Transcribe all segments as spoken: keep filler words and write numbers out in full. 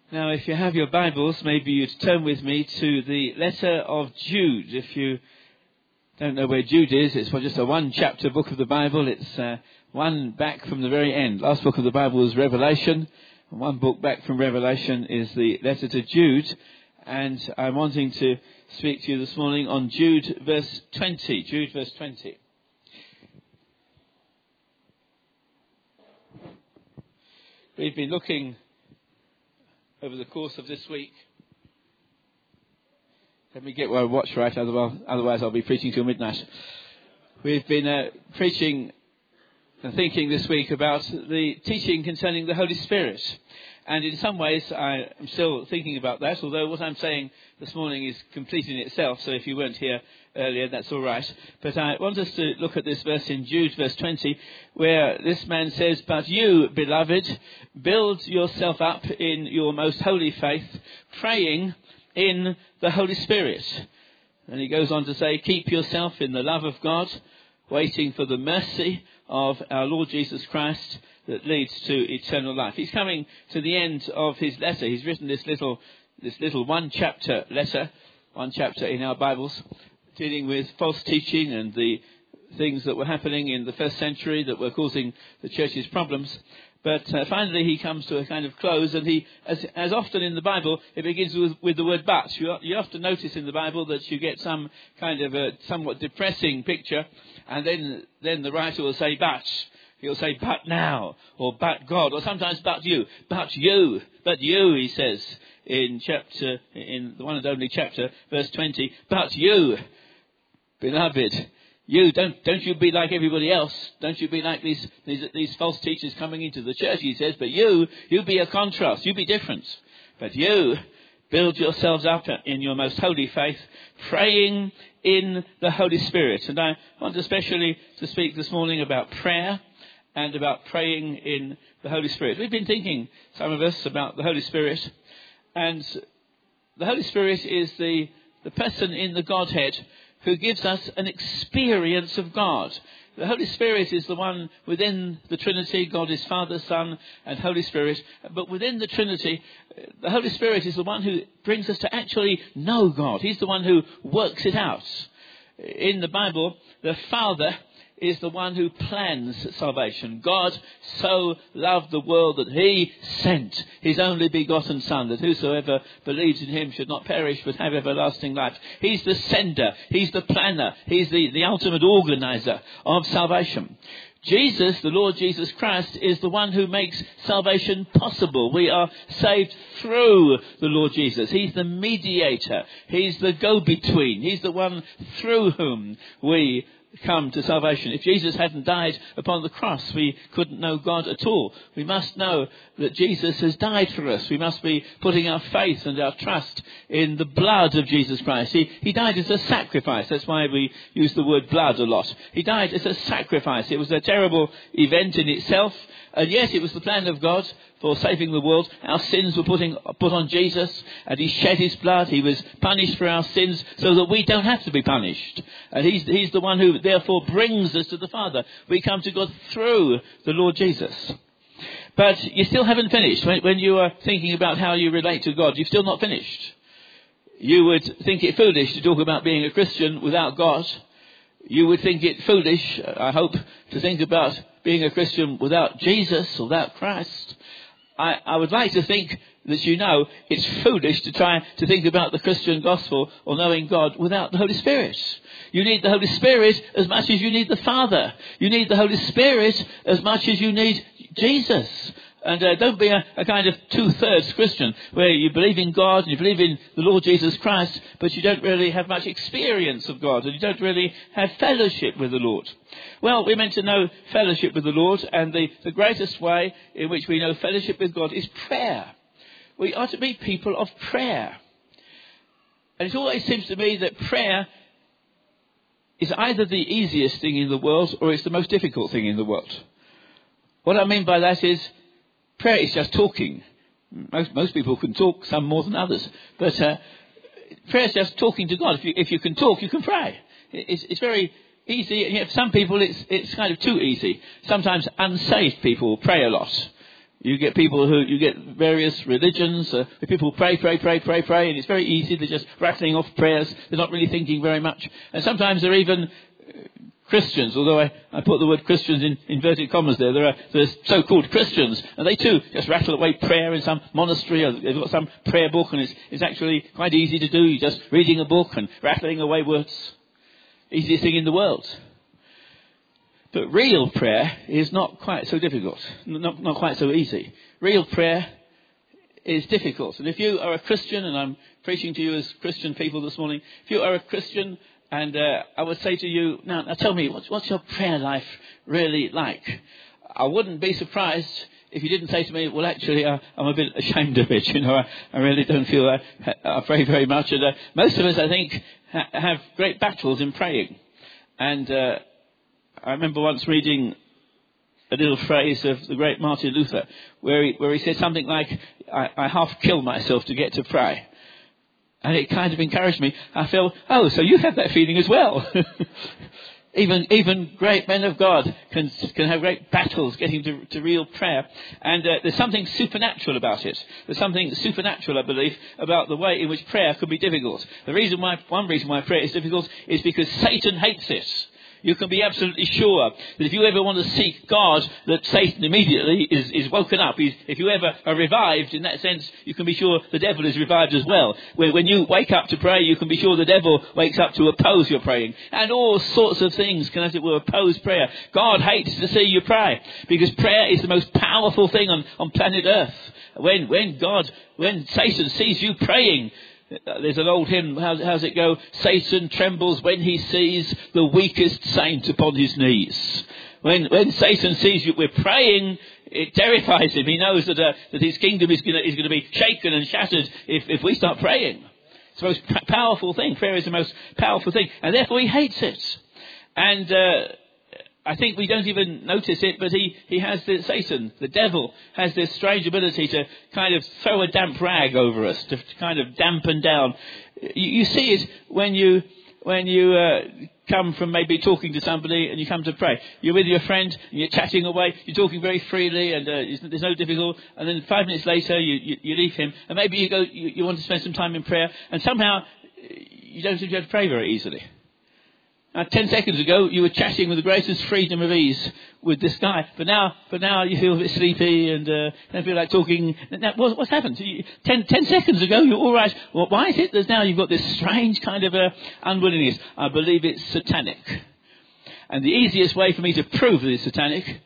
Now, if you have your Bibles, maybe you'd turn with me to the letter of Jude. If you don't know where Jude is, it's just a one-chapter book of the Bible. It's uh, one back from the very end. Last book of the Bible was Revelation, and one book back from Revelation is the letter to Jude. And I'm wanting to speak to you this morning on Jude verse twenty. Jude verse twenty. We've been looking over the course of this week. Let me get my watch right, otherwise, otherwise I'll be preaching till midnight. We've been uh, preaching and thinking this week about the teaching concerning the Holy Spirit. And in some ways, I am still thinking about that, although what I'm saying this morning is complete in itself, so if you weren't here earlier, that's all right. But I want us to look at this verse in Jude, verse twenty, where this man says, "But you, beloved, build yourself up in your most holy faith, praying in the Holy Spirit." And he goes on to say, "Keep yourself in the love of God, waiting for the mercy of our Lord Jesus Christ that leads to eternal life." He's coming to the end of his letter. He's written this little, this little one-chapter letter, one chapter in our Bibles, dealing with false teaching and the things that were happening in the first century that were causing the church's problems. But uh, finally he comes to a kind of close, and he, as, as often in the Bible, it begins with, with the word "but." You, you often notice in the Bible that you get some kind of a somewhat depressing picture, and then, then the writer will say "but." He'll say "but now," or "but God," or sometimes "but you." "But you," "but you," he says in chapter, in the one and only chapter, verse twenty. "But you, beloved, you don't don't you be like everybody else. Don't you be like these these these false teachers coming into the church," he says. "But you, you be a contrast. You be different. But you build yourselves up in your most holy faith, praying in the Holy Spirit." And I want especially to speak this morning about prayer and about praying in the Holy Spirit. We've been thinking, some of us, about the Holy Spirit. And the Holy Spirit is the, the person in the Godhead who gives us an experience of God. The Holy Spirit is the one within the Trinity. God is Father, Son, and Holy Spirit. But within the Trinity, the Holy Spirit is the one who brings us to actually know God. He's the one who works it out. In the Bible, the Father is the one who plans salvation. God so loved the world that he sent his only begotten Son, that whosoever believes in him should not perish but have everlasting life. He's the sender. He's the planner. He's the, the ultimate organizer of salvation. Jesus, the Lord Jesus Christ, is the one who makes salvation possible. We are saved through the Lord Jesus. He's the mediator. He's the go-between. He's the one through whom we come to salvation. If Jesus hadn't died upon the cross, we couldn't know God at all. We must know that Jesus has died for us. We must be putting our faith and our trust in the blood of Jesus Christ. He, he died as a sacrifice. That's why we use the word blood a lot. He died as a sacrifice. It was a terrible event in itself, and yet it was the plan of God for saving the world. Our sins were putting, put on Jesus, and he shed his blood. He was punished for our sins so that we don't have to be punished. And he's, he's the one who therefore brings us to the Father. We come to God through the Lord Jesus. But you still haven't finished. When, when you are thinking about how you relate to God, you've still not finished. You would think it foolish to talk about being a Christian without God. You would think it foolish, I hope, to think about being a Christian without Jesus or without Christ. I, I would like to think that you know it's foolish to try to think about the Christian gospel or knowing God without the Holy Spirit. You need the Holy Spirit as much as you need the Father. You need the Holy Spirit as much as you need Jesus. And uh, don't be a, a kind of two-thirds Christian where you believe in God and you believe in the Lord Jesus Christ, but you don't really have much experience of God and you don't really have fellowship with the Lord. Well, we're meant to know fellowship with the Lord, and the, the greatest way in which we know fellowship with God is prayer. We are to be people of prayer. And it always seems to me that prayer is either the easiest thing in the world or it's the most difficult thing in the world. What I mean by that is, prayer is just talking. Most most people can talk, some more than others. But uh, prayer is just talking to God. If you, if you can talk, you can pray. It's, it's very easy. For some people, it's, it's kind of too easy. Sometimes unsaved people pray a lot. You get people who, you get various religions, uh, people pray, pray, pray, pray, pray, and it's very easy. They're just rattling off prayers. They're not really thinking very much. And sometimes they're even uh, Christians, although I, I put the word Christians in inverted commas there. There are there's so-called Christians, and they too just rattle away prayer in some monastery, or they've got some prayer book, and it's, it's actually quite easy to do. You're just reading a book and rattling away words. Easiest thing in the world. But real prayer is not quite so difficult, not, not quite so easy. Real prayer is difficult. And if you are a Christian, and I'm preaching to you as Christian people this morning, if you are a Christian, and uh, I would say to you, now, now tell me, what's, what's your prayer life really like? I wouldn't be surprised if you didn't say to me, well, actually, uh, I'm a bit ashamed of it. You know, I, I really don't feel I, I pray very much. And uh, most of us, I think, ha- have great battles in praying. And uh, I remember once reading a little phrase of the great Martin Luther, where he, where he said something like, I, I half kill myself to get to pray. And it kind of encouraged me. I felt, oh, so you have that feeling as well. even even great men of God can can have great battles getting to, to real prayer. And uh, there's something supernatural about it. There's something supernatural, I believe, about the way in which prayer can be difficult. The reason why, one reason why prayer is difficult is because Satan hates it. You can be absolutely sure that if you ever want to seek God, that Satan immediately is, is woken up. He's, if you ever are revived, in that sense, you can be sure the devil is revived as well. When, when you wake up to pray, you can be sure the devil wakes up to oppose your praying. And all sorts of things can, as it were, oppose prayer. God hates to see you pray, because prayer is the most powerful thing on, on planet Earth. When, when God, when Satan sees you praying, there's an old hymn, how's, how's it go? Satan trembles when he sees the weakest saint upon his knees. When when Satan sees you, we're praying, it terrifies him. He knows that uh, that his kingdom is going is going to be shaken and shattered if, if we start praying. It's the most p- powerful thing. Prayer is the most powerful thing. And therefore he hates it. And uh, I think we don't even notice it, but he, he has this, Satan, the devil, has this strange ability to kind of throw a damp rag over us, to, to kind of dampen down. You, you see it when you when you uh, come from maybe talking to somebody and you come to pray. You're with your friend and you're chatting away, you're talking very freely, and uh, there's no difficulty. And then five minutes later you, you, you leave him, and maybe you go you, you want to spend some time in prayer, and somehow you don't seem to be able to pray very easily. Now, ten seconds ago, you were chatting with the greatest freedom of ease with this guy, but now, but now you feel a bit sleepy and uh, don't feel like talking. Now, what, what's happened? You, ten, ten seconds ago, you're all right. Well, why is it that now you've got this strange kind of uh, unwillingness? I believe it's satanic. And the easiest way for me to prove that it's satanic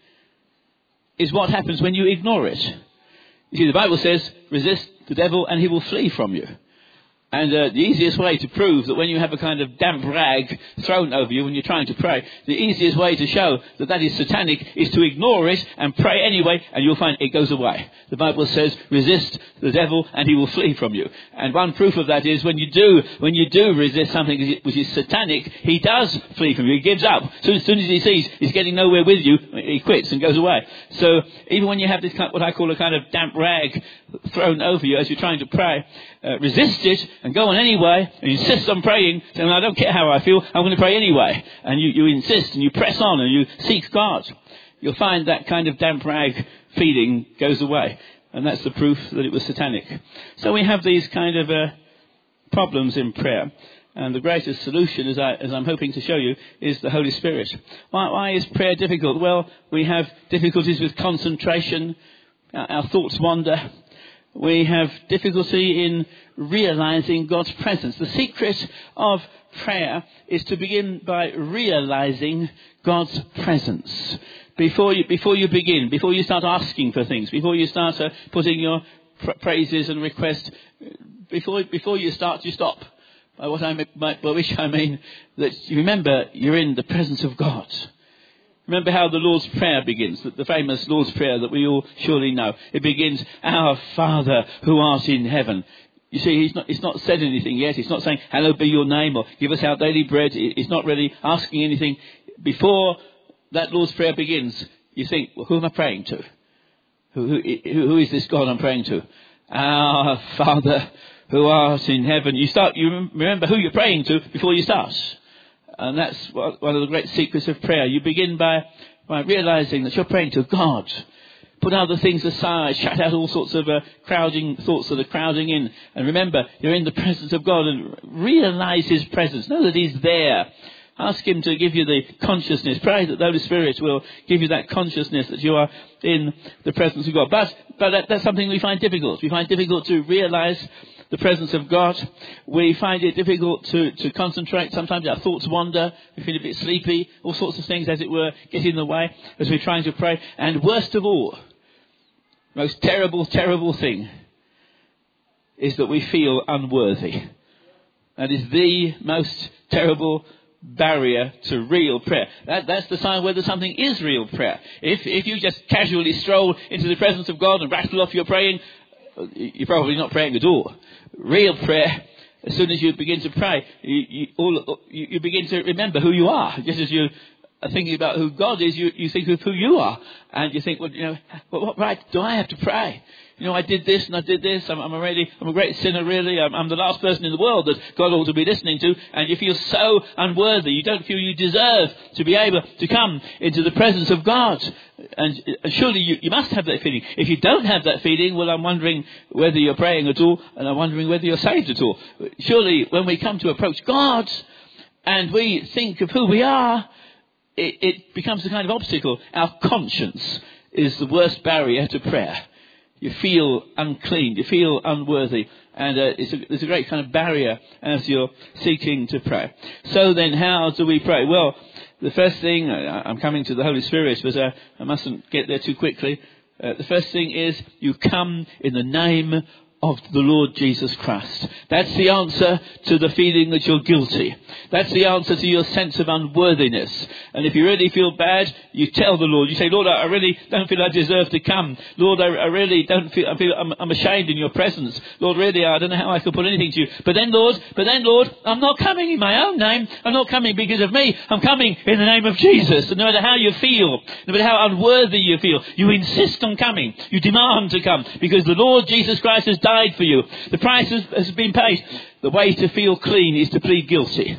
is what happens when you ignore it. You see, the Bible says, resist the devil and he will flee from you. And uh, the easiest way to prove that when you have a kind of damp rag thrown over you when you're trying to pray, the easiest way to show that that is satanic is to ignore it and pray anyway, and you'll find it goes away. The Bible says, resist the devil and he will flee from you. And one proof of that is when you do, when you do resist something which is satanic, he does flee from you. He gives up. So as soon as he sees he's getting nowhere with you, he quits and goes away. So even when you have this kind, what I call a kind of damp rag thrown over you as you're trying to pray, uh, resist it and go on anyway, and you insist on praying, saying, I don't care how I feel, I'm going to pray anyway. And you, you insist and you press on and you seek God. You'll find that kind of damp rag feeling goes away. And that's the proof that it was satanic. So we have these kind of uh, problems in prayer. And the greatest solution, as, I, as I'm hoping to show you, is the Holy Spirit. Why, why is prayer difficult? Well, we have difficulties with concentration. Our, our thoughts wander. We have difficulty in realizing God's presence. The secret of prayer is to begin by realizing God's presence. Before you, before you begin, before you start asking for things, before you start uh, putting your pr- praises and requests, before, before you start, you stop. By what I by, by which I mean that you remember you're in the presence of God. Remember how the Lord's Prayer begins, the famous Lord's Prayer that we all surely know. It begins, Our Father who art in heaven. You see, he's not, he's not said anything yet. He's not saying, hallowed be your name, or give us our daily bread. He's not really asking anything. Before that Lord's Prayer begins, you think, well, who am I praying to? Who, who, who is this God I'm praying to? Our Father who art in heaven. You start, you remember who you're praying to before you start. And that's one of the great secrets of prayer. You begin by, by realizing that you're praying to God. Put other things aside. Shut out all sorts of uh, crowding thoughts that are crowding in. And remember, you're in the presence of God, and realise His presence. Know that He's there. Ask Him to give you the consciousness. Pray that the Holy Spirit will give you that consciousness that you are in the presence of God. But, but that, that's something we find difficult. We find difficult to realise the presence of God. We find it difficult to, to concentrate. Sometimes our thoughts wander. We feel a bit sleepy. All sorts of things, as it were, get in the way as we're trying to pray. And worst of all, most terrible, terrible thing is that we feel unworthy. That is the most terrible barrier to real prayer. That, that's the sign whether something is real prayer. If, if you just casually stroll into the presence of God and rattle off your praying, you're probably not praying at all. Real prayer, as soon as you begin to pray, you, you, all, you, you begin to remember who you are. Just as you are thinking about who God is, you, you think of who you are. And you think, well, you know, well, what right do I have to pray? You know, I did this and I did this. I'm, I'm already, I'm a great sinner, really. I'm, I'm the last person in the world that God ought to be listening to. And you feel so unworthy. You don't feel you deserve to be able to come into the presence of God. And, and surely you, you must have that feeling. If you don't have that feeling, well, I'm wondering whether you're praying at all, and I'm wondering whether you're saved at all. Surely, when we come to approach God and we think of who we are, it, it becomes a kind of obstacle. Our conscience is the worst barrier to prayer. You feel unclean, you feel unworthy, and uh, it's a, there's a great kind of barrier as you're seeking to pray. So then, how do we pray? Well, the first thing, uh, I'm coming to the Holy Spirit, but uh, I mustn't get there too quickly. Uh, the first thing is, you come in the name of the Lord Jesus Christ. That's the answer to the feeling that you're guilty. That's the answer to your sense of unworthiness. And if you really feel bad, you tell the Lord. You say, Lord, I really don't feel I deserve to come. Lord, I, I really don't feel, I feel I'm, I'm ashamed in your presence. Lord, really, I don't know how I could put anything to you. But then, Lord, but then, Lord, I'm not coming in my own name. I'm not coming because of me. I'm coming in the name of Jesus. And no matter how you feel, no matter how unworthy you feel, you insist on coming. You demand to come because the Lord Jesus Christ has died for you. The price has, has been paid. The way to feel clean is to plead guilty.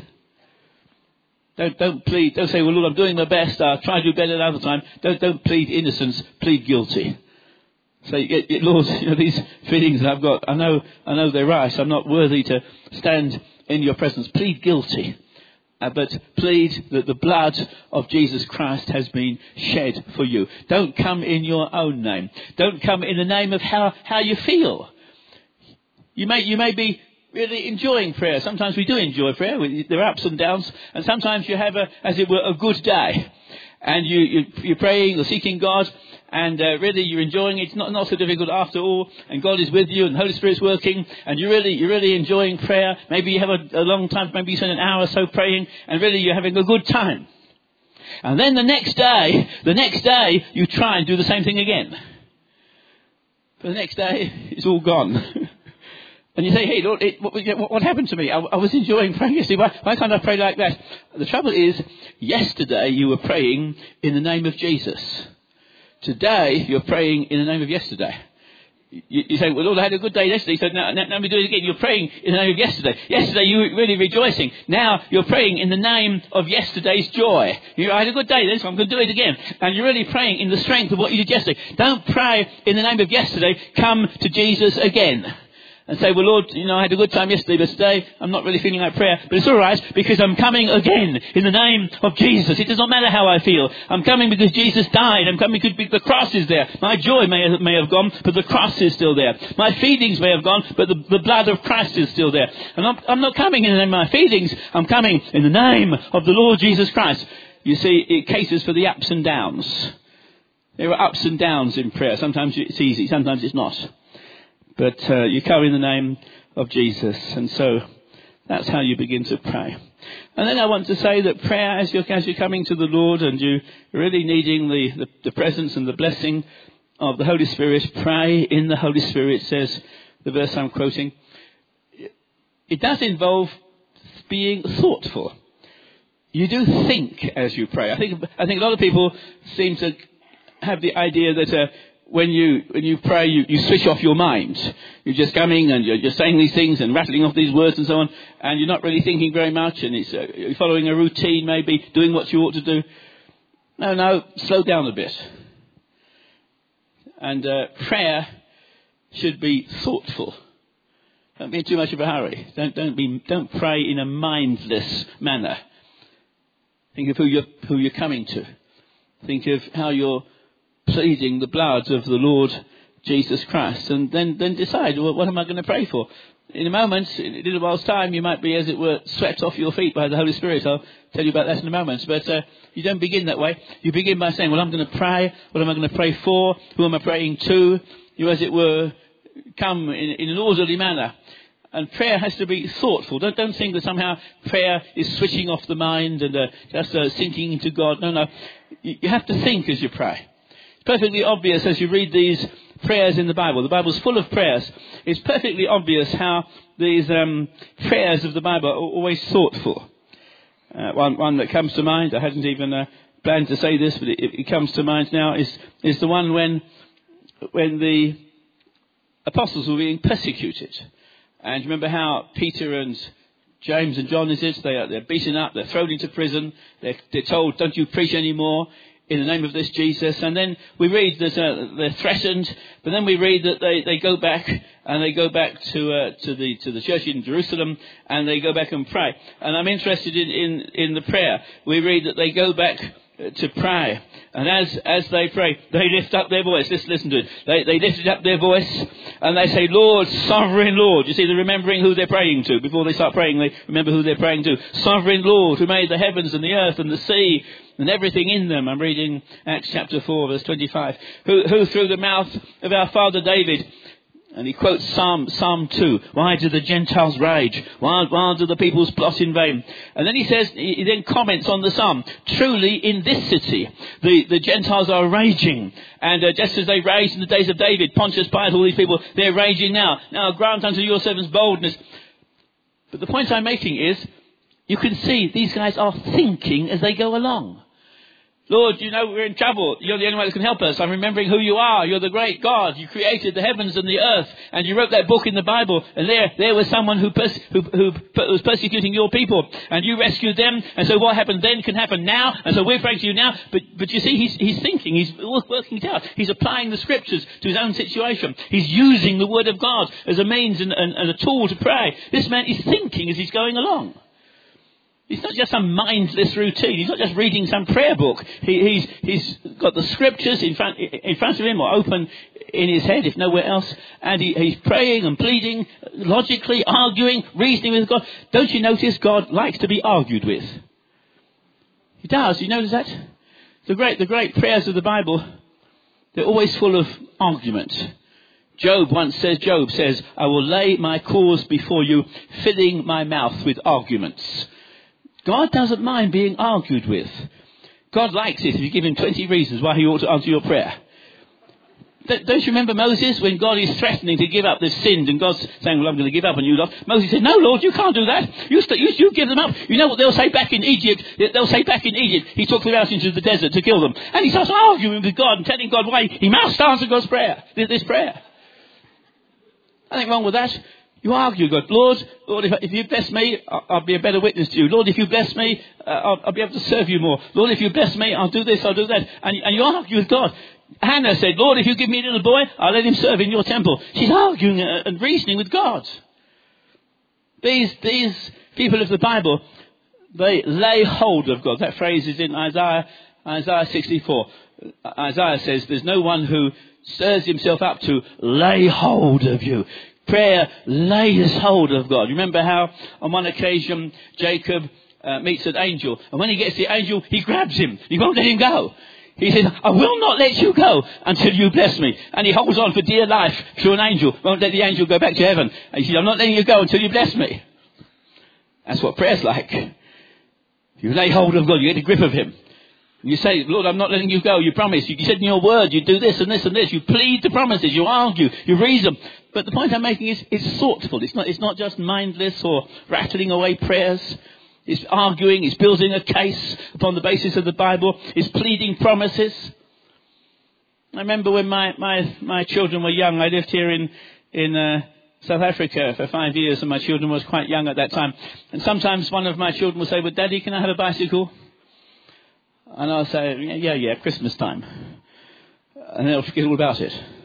Don't, don't plead, don't say, well, Lord, I'm doing my best, I'll try to do better another time. Don't, don't plead innocence, plead guilty. Say, Lord, you know, these feelings that I've got, I know, I know they're right. I'm not worthy to stand in your presence. Plead guilty. Uh, but plead that the blood of Jesus Christ has been shed for you. Don't come in your own name. Don't come in the name of how, how you feel. You may, you may be really enjoying prayer. Sometimes we do enjoy prayer. There are ups and downs. And sometimes you have, a, as it were, a good day. And you, you, you're praying or seeking God. And uh, really you're enjoying it. It's not, not so difficult after all. And God is with you and the Holy Spirit's working. And you're really, you're really enjoying prayer. Maybe you have a, a long time. Maybe you spend an hour or so praying. And really you're having a good time. And then the next day, the next day, you try and do the same thing again. But the next day, it's all gone. And you say, hey, Lord, it, what, what happened to me? I, I was enjoying praying yesterday. Why, why can't I pray like that? The trouble is, yesterday you were praying in the name of Jesus. Today you're praying in the name of yesterday. You, you say, well, Lord, I had a good day yesterday. So now, now, now we do it again. You're praying in the name of yesterday. Yesterday you were really rejoicing. Now you're praying in the name of yesterday's joy. You, I had a good day then, so I'm going to do it again. And you're really praying in the strength of what you did yesterday. Don't pray in the name of yesterday. Come to Jesus again. And say, well, Lord, you know, I had a good time yesterday, but today I'm not really feeling like prayer. But it's all right, because I'm coming again in the name of Jesus. It does not matter how I feel. I'm coming because Jesus died. I'm coming because the cross is there. My joy may have, may have gone, but the cross is still there. My feelings may have gone, but the, the blood of Christ is still there. And I'm, I'm not coming in the name of my feelings. I'm coming in the name of the Lord Jesus Christ. You see, it caters for the ups and downs. There are ups and downs in prayer. Sometimes it's easy, sometimes it's not. But uh, you come in the name of Jesus. And so that's how you begin to pray. And then I want to say that prayer, as you're, as you're coming to the Lord and you're really needing the, the, the presence and the blessing of the Holy Spirit, pray in the Holy Spirit, says the verse I'm quoting. It does involve being thoughtful. You do think as you pray. I think, I think a lot of people seem to have the idea that uh, When you when you pray, you, you switch off your mind. You're just coming and you're just saying these things and rattling off these words and so on, and you're not really thinking very much, and it's uh, you're following a routine, maybe doing what you ought to do. No, no, slow down a bit. And uh, prayer should be thoughtful. Don't be in too much of a hurry. Don't don't be don't pray in a mindless manner. Think of who you're who you're coming to. Think of how you're pleading the blood of the Lord Jesus Christ, and then then decide, well, what am I going to pray for? In a moment, in a little while's time, you might be, as it were, swept off your feet by the Holy Spirit. I'll tell you about that in a moment. But uh, you don't begin that way. You begin by saying, well, I'm going to pray. What am I going to pray for? Who am I praying to? You, as it were, come in, in an orderly manner. And prayer has to be thoughtful. Don't, don't think that somehow prayer is switching off the mind and uh, just uh, sinking into God. No, no. You, you have to think as you pray. It's perfectly obvious as you read these prayers in the Bible. The Bible's full of prayers. It's perfectly obvious how these um, prayers of the Bible are always thoughtful. Uh, one, one that comes to mind, I hadn't even uh, planned to say this, but it, it comes to mind now, is, is the one when, when the apostles were being persecuted. And remember how Peter and James and John is it? They are, they're beaten up, they're thrown into prison, they're, they're told, don't you preach anymore in the name of this Jesus. And then we read that uh, they're threatened, but then we read that they, they go back and they go back to uh, to the to the church in Jerusalem and they go back and pray. And I'm interested in, in, in the prayer. We read that they go back to pray. And as as they pray, they lift up their voice. Listen, listen to it. They, they lifted up their voice and they say, Lord, sovereign Lord. You see, they're remembering who they're praying to. Before they start praying, they remember who they're praying to. Sovereign Lord, who made the heavens and the earth and the sea and everything in them. I'm reading Acts chapter four, verse twenty-five. Who, who through the mouth of our father David, and he quotes Psalm Psalm two. Why do the Gentiles rage? Why, why do the peoples plot in vain? And then he says, he then comments on the Psalm. Truly, in this city, the, the Gentiles are raging. And uh, just as they raged in the days of David, Pontius Pilate, all these people, they're raging now. Now grant unto your servants boldness. But the point I'm making is, you can see these guys are thinking as they go along. Lord, you know we're in trouble. You're the only one that can help us. I'm remembering who you are. You're the great God. You created the heavens and the earth. And you wrote that book in the Bible. And there there was someone who, pers- who, who was persecuting your people. And you rescued them. And so what happened then can happen now. And so we're praying to you now. But but you see, he's, he's thinking. He's working it out. He's applying the scriptures to his own situation. He's using the word of God as a means and, and, and a tool to pray. This man is thinking as he's going along. It's not just some mindless routine. He's not just reading some prayer book. He, he's, he's got the scriptures in front, in front of him or open in his head, if nowhere else. And he, he's praying and pleading, logically arguing, reasoning with God. Don't you notice God likes to be argued with? He does. You notice that? The great, the great prayers of the Bible, they're always full of argument. Job once says, Job says, I will lay my cause before you, filling my mouth with arguments. God doesn't mind being argued with. God likes it if you give him twenty reasons why he ought to answer your prayer. Don't you remember Moses when God is threatening to give up? They've sinned and God's saying, well, I'm going to give up on you lot. Moses said, no, Lord, you can't do that. You, st- you, you give them up. You know what they'll say back in Egypt? They'll say back in Egypt, he took them out into the desert to kill them. And he starts arguing with God and telling God why he must answer God's prayer, this prayer. Nothing wrong with that. You argue, God, Lord, Lord, if, if you bless me, I'll, I'll be a better witness to you. Lord, if you bless me, uh, I'll, I'll be able to serve you more. Lord, if you bless me, I'll do this, I'll do that. And, and you argue with God. Hannah said, Lord, if you give me a little boy, I'll let him serve in your temple. She's arguing and reasoning with God. These, these people of the Bible, they lay hold of God. That phrase is in Isaiah, Isaiah sixty-four. Isaiah says, there's no one who stirs himself up to lay hold of you. Prayer lays hold of God. Remember how on one occasion Jacob uh, meets an angel. And when he gets the angel, he grabs him. He won't let him go. He says, I will not let you go until you bless me. And he holds on for dear life to an angel. Won't let the angel go back to heaven. And he says, I'm not letting you go until you bless me. That's what prayer's like. You lay hold of God. You get a grip of him. You say, Lord, I'm not letting you go. You promise. You said in your word, you do this and this and this. You plead the promises. You argue. You reason. But the point I'm making is, it's thoughtful. It's not, it's not just mindless or rattling away prayers. It's arguing. It's building a case upon the basis of the Bible. It's pleading promises. I remember when my, my, my children were young. I lived here in, in, uh, South Africa for five years and my children was quite young at that time. And sometimes one of my children would say, well, Daddy, can I have a bicycle? And I'll say, yeah, yeah, Christmas time. And they'll forget all about it.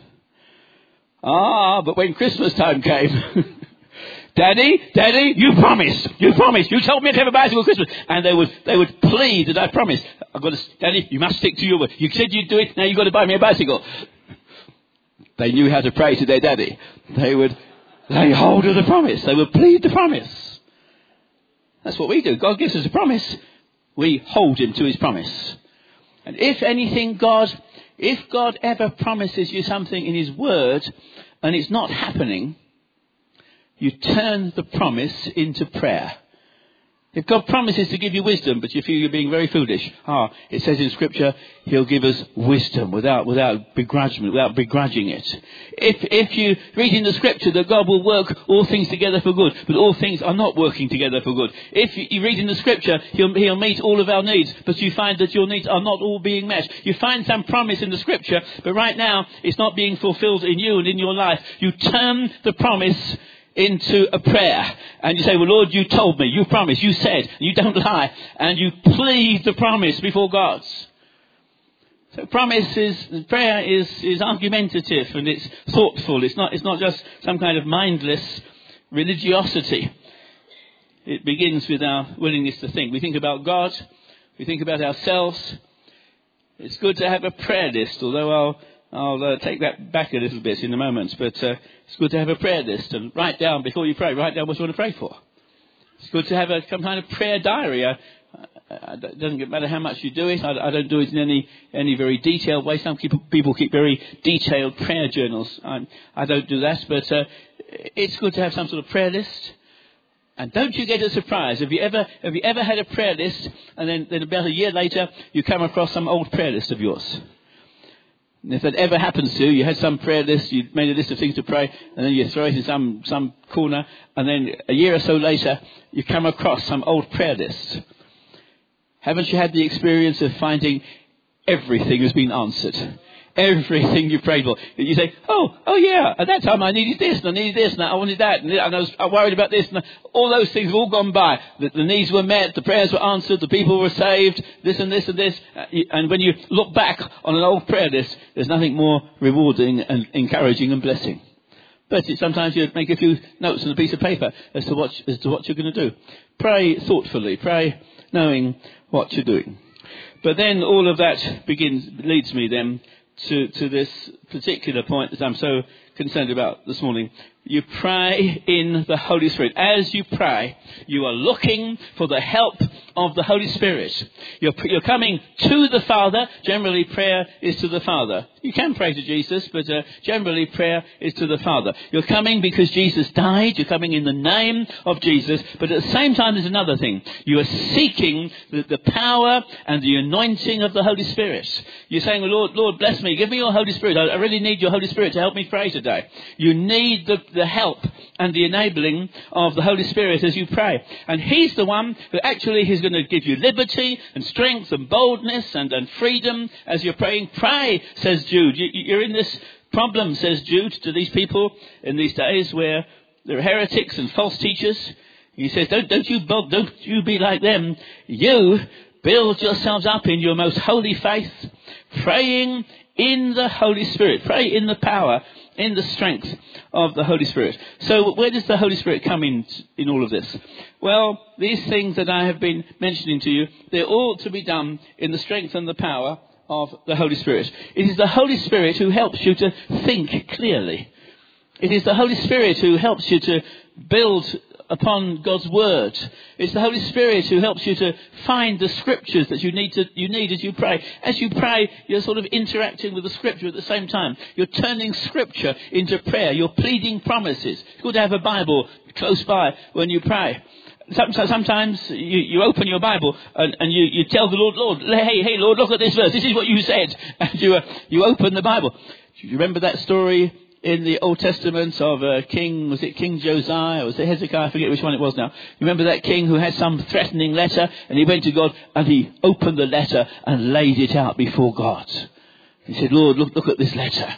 Ah, but when Christmas time came, Daddy, Daddy, you promised, you promised, you told me to have a bicycle at Christmas. And they would, they would plead that I promised. I've got to, Daddy, you must stick to your word. You said you'd do it, now you've got to buy me a bicycle. They knew how to pray to their daddy. They would lay hold of the promise. They would plead the promise. That's what we do. God gives us a promise. We hold him to his promise. And if anything, God, if God ever promises you something in his word and it's not happening, you turn the promise into prayer. If God promises to give you wisdom, but you feel you're being very foolish, ah, it says in Scripture, he'll give us wisdom without without begrudgment, without begrudging it. If if you read in the Scripture that God will work all things together for good, but all things are not working together for good. If you, you read in the Scripture, he'll, he'll meet all of our needs, but you find that your needs are not all being met. You find some promise in the Scripture, but right now it's not being fulfilled in you and in your life. You turn the promise into a prayer, and you say, well, Lord, you told me, you promised, you said, you don't lie, and you plead the promise before God. So promise is, prayer is, is argumentative and it's thoughtful. It's not, it's not just some kind of mindless religiosity. It begins with our willingness to think. We think about God, we think about ourselves. It's good to have a prayer list, although I'll I'll uh, take that back a little bit in a moment, but uh, it's good to have a prayer list and write down, before you pray, write down what you want to pray for. It's good to have a, some kind of prayer diary. Uh, uh, it doesn't matter how much you do it. I, I don't do it in any any very detailed way. Some people, people keep very detailed prayer journals. I, I don't do that, but uh, it's good to have some sort of prayer list. And don't you get a surprise. Have you ever have you ever had a prayer list and then, then about a year later you come across some old prayer list of yours? And if that ever happens to you, you had some prayer list, you made a list of things to pray, and then you throw it in some, some corner, and then a year or so later, you come across some old prayer list. Haven't you had the experience of finding everything has been answered? Everything you prayed for. You say, oh, oh yeah, at that time I needed this, and I needed this, and I wanted that, and I was worried about this, and all those things have all gone by. The, the needs were met, the prayers were answered, the people were saved, this and this and this. And when you look back on an old prayer list, there's nothing more rewarding and encouraging and blessing. But it, sometimes you make a few notes on a piece of paper as to what, as to what you're going to do. Pray thoughtfully, pray knowing what you're doing. But then all of that begins, leads me then To, to this particular point that I'm so concerned about this morning. You pray in the Holy Spirit. As you pray, you are looking for the help of the Holy Spirit. You're, you're coming to the Father. Generally, prayer is to the Father. You can pray to Jesus, but uh, generally prayer is to the Father. You're coming because Jesus died. You're coming in the name of Jesus. But at the same time, there's another thing. You are seeking the, the power and the anointing of the Holy Spirit. You're saying, well, Lord, Lord, bless me. Give me your Holy Spirit. I, I really need your Holy Spirit to help me pray today. You need the, the help and the enabling of the Holy Spirit as you pray. And he's the one who actually is going to give you liberty and strength and boldness and, and freedom as you're praying. Pray, says Jude. You, you're in this problem, says Jude, to these people in these days where there are heretics and false teachers. He says, don't, don't you don't you be like them. You build yourselves up in your most holy faith, praying in the Holy Spirit. Pray in the power, in the strength of the Holy Spirit. So where does the Holy Spirit come in in all of this? Well, these things that I have been mentioning to you, they're all to be done in the strength and the power of the Holy Spirit. It is the Holy Spirit who helps you to think clearly. It is the Holy Spirit who helps you to build upon God's word. It's the Holy Spirit who helps you to find the scriptures that you need to you need as you pray. As you pray, you're sort of interacting with the scripture at the same time. You're turning scripture into prayer. You're pleading promises. It's good to have a Bible close by when you pray. Sometimes you, you open your Bible and, and you, you tell the Lord, Lord, hey, hey, Lord, look at this verse. This is what you said. And you, uh, you open the Bible. Do you remember that story in the Old Testament of uh, King, was it King Josiah or was it Hezekiah? I forget which one it was now. You remember that king who had some threatening letter and he went to God and he opened the letter and laid it out before God. He said, Lord, look, look at this letter.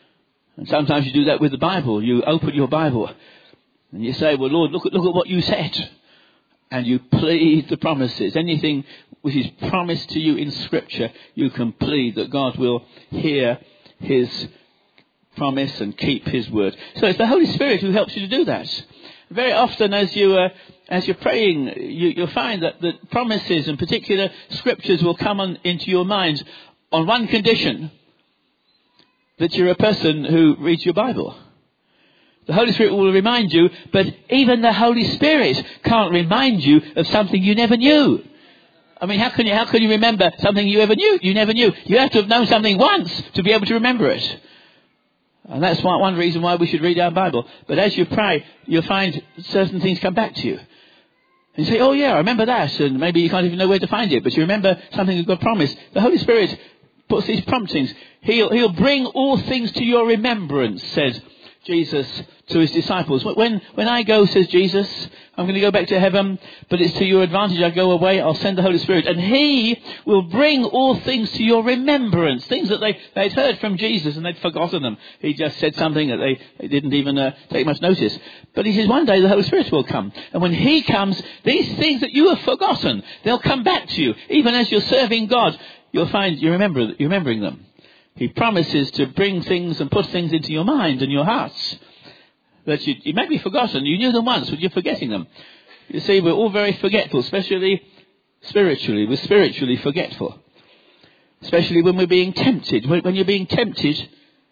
And sometimes you do that with the Bible. You open your Bible and you say, well, Lord, look at, look at what you said. And you plead the promises. Anything which is promised to you in Scripture, you can plead that God will hear his promise and keep his word. So it's the Holy Spirit who helps you to do that. Very often as you uh, as you're praying, you, you'll find that the promises and particular scriptures will come on, into your mind on one condition, that you're a person who reads your Bible. The Holy Spirit will remind you, but even the Holy Spirit can't remind you of something you never knew. I mean, how can you, how can you remember something you ever knew? You never knew. You have to have known something once to be able to remember it. And that's one, one reason why we should read our Bible. But as you pray, you'll find certain things come back to you. And you say, oh yeah, I remember that. And maybe you can't even know where to find it, but you remember something that God promised. The Holy Spirit puts these promptings. He'll, he'll bring all things to your remembrance, says Jesus to his disciples. When, when I go, says Jesus, I'm going to go back to heaven, but it's to your advantage I go away. I'll send the Holy Spirit, and he will bring all things to your remembrance. Things that they, they'd heard from Jesus and they'd forgotten them. He just said something that they, they didn't even uh, take much notice. But he says one day the Holy Spirit will come. And when he comes, these things that you have forgotten, they'll come back to you. Even as you're serving God, you'll find you remember, you're remembering them. He promises to bring things and put things into your mind and your hearts that you, you may be forgotten. You knew them once, but you're forgetting them. You see, we're all very forgetful, especially spiritually. We're spiritually forgetful. Especially when we're being tempted. When, when you're being tempted,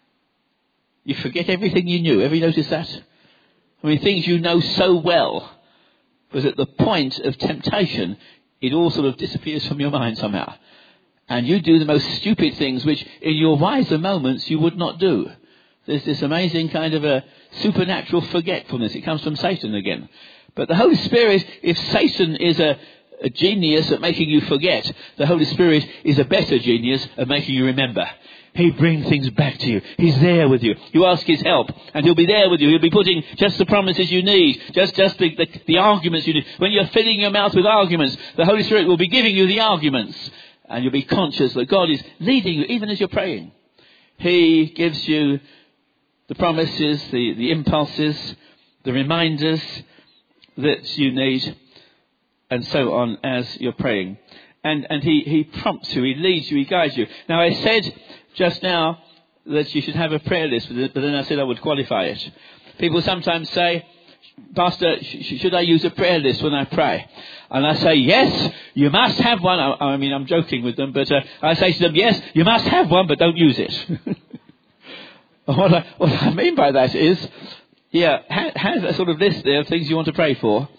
you forget everything you knew. Ever notice that? I mean, things you know so well, but at the point of temptation, it all sort of disappears from your mind somehow. And you do the most stupid things which in your wiser moments you would not do. There's this amazing kind of a supernatural forgetfulness. It comes from Satan again. But the Holy Spirit, if Satan is a, a genius at making you forget, the Holy Spirit is a better genius at making you remember. He brings things back to you. He's there with you. You ask his help and he'll be there with you. He'll be putting just the promises you need, just, just the, the, the arguments you need. When you're filling your mouth with arguments, the Holy Spirit will be giving you the arguments. And you'll be conscious that God is leading you even as you're praying. He gives you the promises, the, the impulses, the reminders that you need, and so on as you're praying. And, and he, he prompts you, he leads you, he guides you. Now I said just now that you should have a prayer list, but then I said I would qualify it. People sometimes say, Pastor, sh- should I use a prayer list when I pray? And I say, yes, you must have one. I, I mean, I'm joking with them, but uh, I say to them, yes, you must have one, but don't use it. what, I, what I mean by that is, yeah, ha- have a sort of list there of things you want to pray for,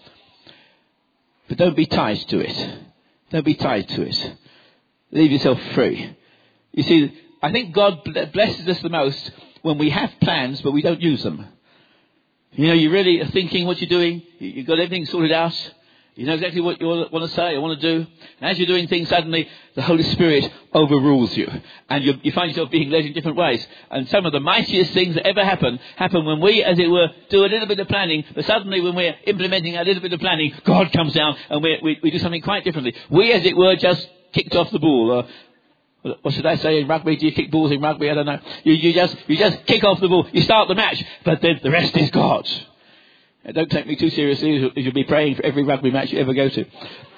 but don't be tied to it. Don't be tied to it. Leave yourself free. You see, I think God blesses us the most when we have plans, but we don't use them. You know, you really are thinking what you're doing. You've got everything sorted out. You know exactly what you want to say or want to do. And as you're doing things, suddenly the Holy Spirit overrules you. And you, you find yourself being led in different ways. And some of the mightiest things that ever happen, happen when we, as it were, do a little bit of planning. But suddenly when we're implementing a little bit of planning, God comes down and we, we, we do something quite differently. We, as it were, just kicked off the ball. Or, what should I say in rugby? Do you kick balls in rugby? I don't know. You, you just you just kick off the ball. You start the match, but then the rest is God. And don't take me too seriously. You'll be praying for every rugby match you ever go to.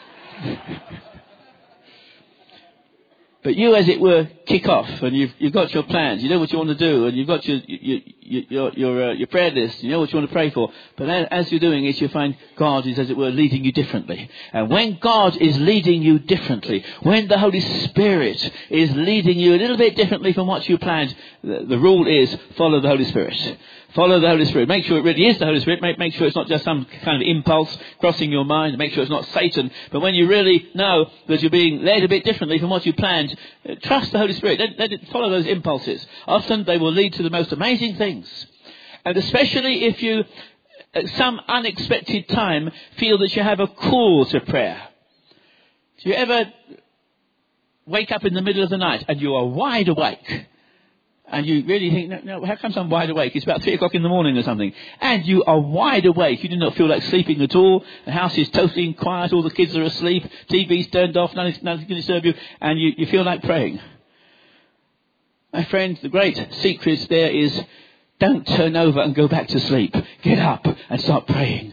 But you, as it were, kick off, and you've you've got your plans. You know what you want to do, and you've got your your your your, uh, your prayer list. You know what you want to pray for. But as you're doing it, you find God is, as it were, leading you differently. And when God is leading you differently, when the Holy Spirit is leading you a little bit differently from what you planned, the, the rule is follow the Holy Spirit. Follow the Holy Spirit. Make sure it really is the Holy Spirit. Make, make sure it's not just some kind of impulse crossing your mind. Make sure it's not Satan. But when you really know that you're being led a bit differently from what you planned, uh, trust the Holy Spirit. Let, let it follow those impulses. Often they will lead to the most amazing things. And especially if you, at some unexpected time, feel that you have a call to prayer. Do you ever wake up in the middle of the night and you are wide awake? And you really think, no, no, how come I'm wide awake? It's about three o'clock in the morning or something. And you are wide awake. You do not feel like sleeping at all. The house is totally quiet. All the kids are asleep. T V's turned off. Nothing, nothing can disturb you. And you, you feel like praying. My friend, the great secret there is don't turn over and go back to sleep. Get up and start praying.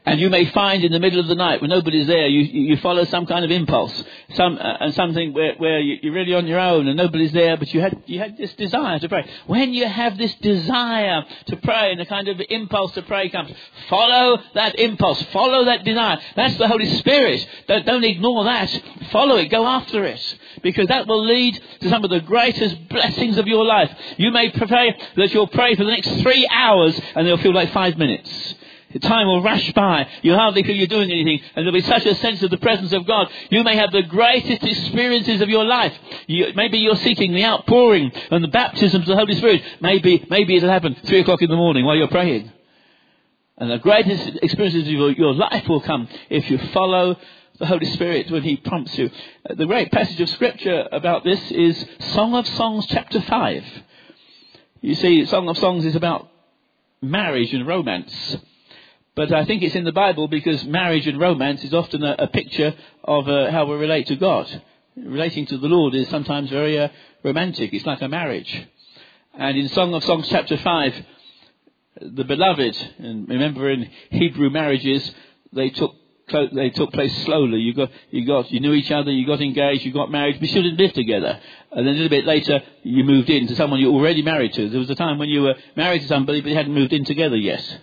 And you may find in the middle of the night when nobody's there, you, you follow some kind of impulse, some uh, and something where, where you, you're really on your own and nobody's there, but you had you had this desire to pray. When you have this desire to pray and a kind of impulse to pray comes, follow that impulse, follow that desire. That's the Holy Spirit. Don't, don't ignore that. Follow it. Go after it, because that will lead to some of the greatest blessings of your life. You may pray that you'll pray for the next three hours, and they'll feel like five minutes. The time will rush by. You hardly feel you're doing anything. And there'll be such a sense of the presence of God. You may have the greatest experiences of your life. You, maybe you're seeking the outpouring and the baptisms of the Holy Spirit. Maybe, maybe it'll happen three o'clock in the morning while you're praying. And the greatest experiences of your, your life will come if you follow the Holy Spirit when He prompts you. The great passage of Scripture about this is Song of Songs chapter five. You see, Song of Songs is about marriage and romance. But I think it's in the Bible because marriage and romance is often a, a picture of uh, how we relate to God. Relating to the Lord is sometimes very uh, romantic. It's like a marriage. And in Song of Songs chapter five, the beloved, and remember in Hebrew marriages, they took they took place slowly. You got, you got, you knew each other, you got engaged, you got married, but you didn't live together. And then a little bit later, you moved in to someone you're already married to. There was a time when you were married to somebody, but you hadn't moved in together yet.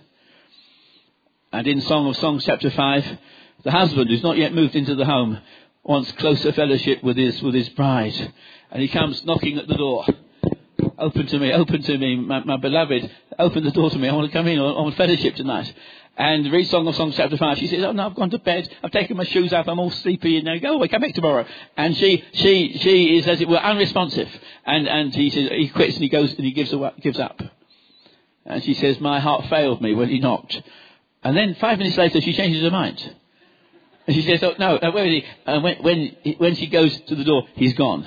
And in Song of Songs chapter five, the husband who's not yet moved into the home wants closer fellowship with his with his bride. And he comes knocking at the door. Open to me, open to me, my, my beloved. Open the door to me. I want to come in. I want fellowship tonight. And read Song of Songs chapter five. She says, oh no, I've gone to bed. I've taken my shoes off. I'm all sleepy. And they go away. Come back tomorrow. And she she she is, as it were, unresponsive. And and he says, he quits and he goes and he gives up, gives up. And she says, my heart failed me when he knocked. And then five minutes later, she changes her mind. And she says, oh, no, no where is he? And when, when, when she goes to the door, he's gone.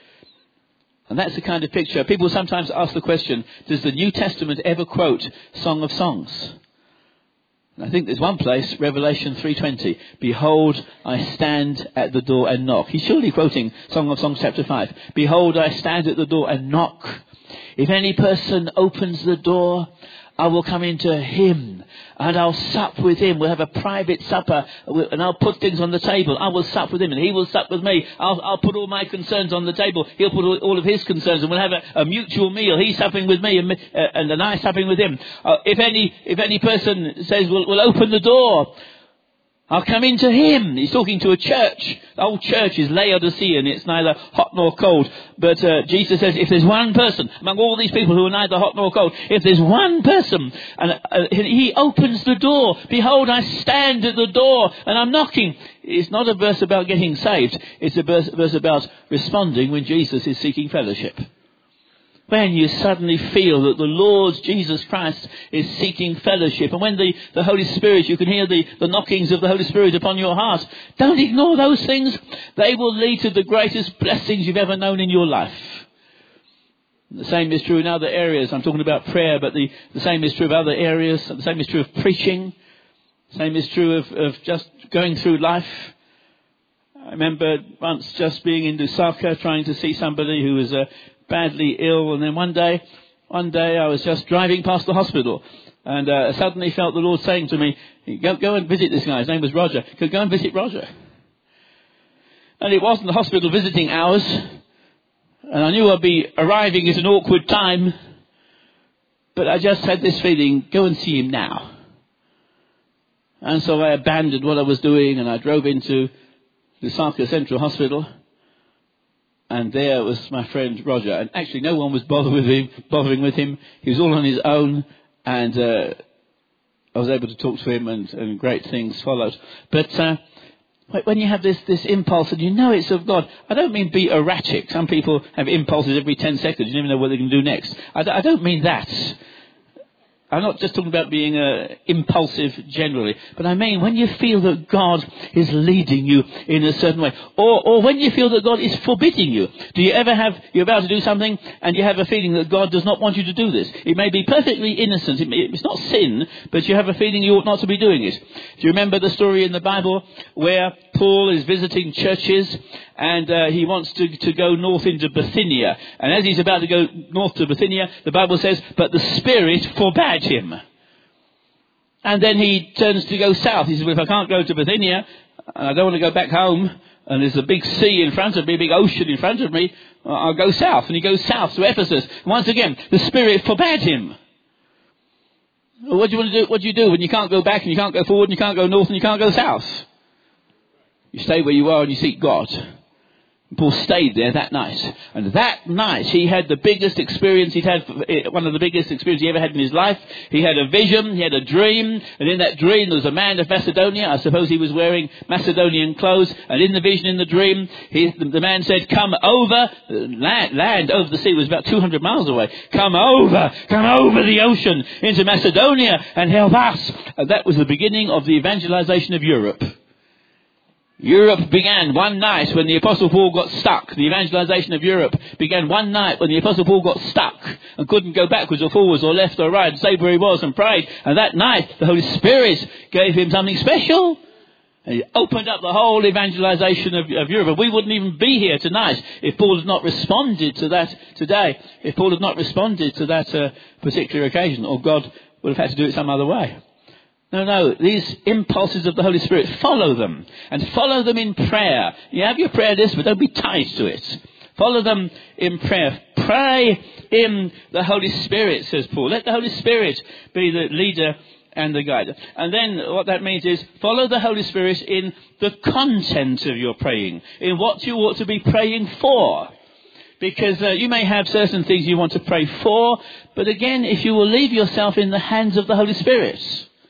And that's the kind of picture. People sometimes ask the question, does the New Testament ever quote Song of Songs? And I think there's one place, Revelation three twenty. Behold, I stand at the door and knock. He's surely quoting Song of Songs chapter five. Behold, I stand at the door and knock. If any person opens the door, I will come into him and I'll sup with him. We'll have a private supper and I'll put things on the table. I will sup with him and he will sup with me. I'll, I'll put all my concerns on the table. He'll put all, all of his concerns and we'll have a, a mutual meal. He's supping with me and, me, uh, and, and I supping with him. Uh, if any if any person says, we'll, we'll open the door, I'll come into him. He's talking to a church. The whole church is Laodicean. It's neither hot nor cold. But uh, Jesus says, if there's one person among all these people who are neither hot nor cold, if there's one person, and uh, he opens the door. Behold, I stand at the door and I'm knocking. It's not a verse about getting saved. It's a verse, verse about responding when Jesus is seeking fellowship. When you suddenly feel that the Lord Jesus Christ is seeking fellowship, and when the, the Holy Spirit, you can hear the, the knockings of the Holy Spirit upon your heart, don't ignore those things. They will lead to the greatest blessings you've ever known in your life. The same is true in other areas. I'm talking about prayer, but the, the same is true of other areas. The same is true of preaching. The same is true of, of just going through life. I remember once just being in Lusaka trying to see somebody who was a badly ill, and then one day, one day I was just driving past the hospital, and uh, suddenly felt the Lord saying to me, go, go and visit this guy. His name was Roger. Go, go and visit Roger. And it wasn't the hospital visiting hours, and I knew I'd be arriving at an awkward time, but I just had this feeling, go and see him now. And so I abandoned what I was doing, and I drove into Lusaka Central Hospital. And there was my friend Roger. And actually no one was bothering with him, bothering with him. He was all on his own. And uh, I was able to talk to him and, and great things followed. But uh, when you have this, this impulse and you know it's of God, I don't mean be erratic. Some people have impulses every ten seconds. You never know what they're going to do next. I, I don't mean that. I'm not just talking about being uh, impulsive generally, but I mean when you feel that God is leading you in a certain way, or or when you feel that God is forbidding you. Do you ever have, you're about to do something and you have a feeling that God does not want you to do this? It may be perfectly innocent, it may, it's not sin, but you have a feeling you ought not to be doing it. Do you remember the story in the Bible where Paul is visiting churches and uh, he wants to, to go north into Bithynia, and as he's about to go north to Bithynia, the Bible says, but the Spirit forbade him. And then he turns to go south. He says, well, if I can't go to Bithynia, and I don't want to go back home, and there's a big sea in front of me, a big ocean in front of me, I'll go south. And he goes south to Ephesus. Once again, the Spirit forbade him. Well, what do you want to do? What do you do when you can't go back and you can't go forward and you can't go north and you can't go south? You stay where you are and you seek God. Paul stayed there that night. And that night he had the biggest experience he'd had, one of the biggest experiences he ever had in his life. He had a vision, he had a dream, and in that dream there was a man of Macedonia. I suppose he was wearing Macedonian clothes. And in the vision, in the dream, he, the man said, come over, land, land over the sea was about two hundred miles away. Come over, come over the ocean into Macedonia and help us. And that was the beginning of the evangelization of Europe. Europe began one night when the Apostle Paul got stuck. The evangelization of Europe began one night when the Apostle Paul got stuck and couldn't go backwards or forwards or left or right and say where he was and prayed. And that night the Holy Spirit gave him something special. And he opened up the whole evangelization of, of Europe. And we wouldn't even be here tonight if Paul had not responded to that today. If Paul had not responded to that uh, particular occasion, or God would have had to do it some other way. No, no, these impulses of the Holy Spirit, follow them. And follow them in prayer. You have your prayer list, but don't be tied to it. Follow them in prayer. Pray in the Holy Spirit, says Paul. Let the Holy Spirit be the leader and the guide. And then what that means is follow the Holy Spirit in the content of your praying. In what you ought to be praying for. Because uh, you may have certain things you want to pray for. But again, if you will leave yourself in the hands of the Holy Spirit.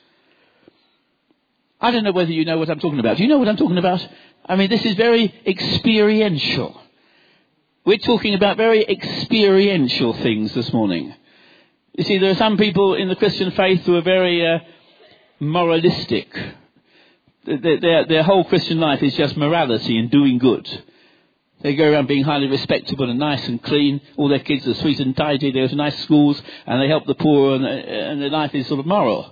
I don't know whether you know what I'm talking about. Do you know what I'm talking about? I mean, this is very experiential. We're talking about very experiential things this morning. You see, there are some people in the Christian faith who are very uh, moralistic. Their, their, their whole Christian life is just morality and doing good. They go around being highly respectable and nice and clean. All their kids are sweet and tidy. They go to nice schools and they help the poor, and, and their life is sort of moral.